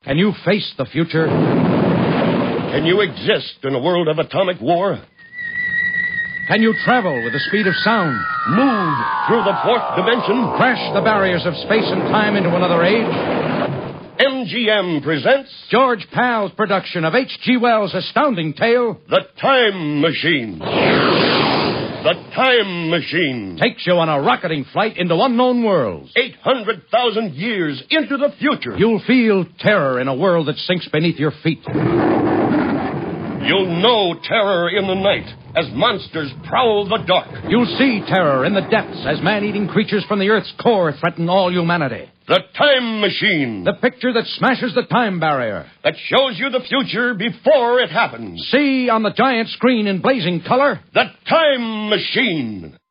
Can you face the future? Can you exist in a world of atomic war? Can you travel with the speed of sound? Move through the fourth dimension? Crash the barriers of space and time into another age? MGM presents George Pal's production of H.G. Wells' astounding tale, The Time Machine. The Time Machine takes you on a rocketing flight into unknown worlds. 800,000 years into the future. You'll feel terror in a world that sinks beneath your feet. You'll know terror in the night as monsters prowl the dark. You'll see terror in the depths as man-eating creatures from the Earth's core threaten all humanity. The Time Machine. The picture that smashes the time barrier. That shows you the future before it happens. See on the giant screen in blazing color. The Time Machine.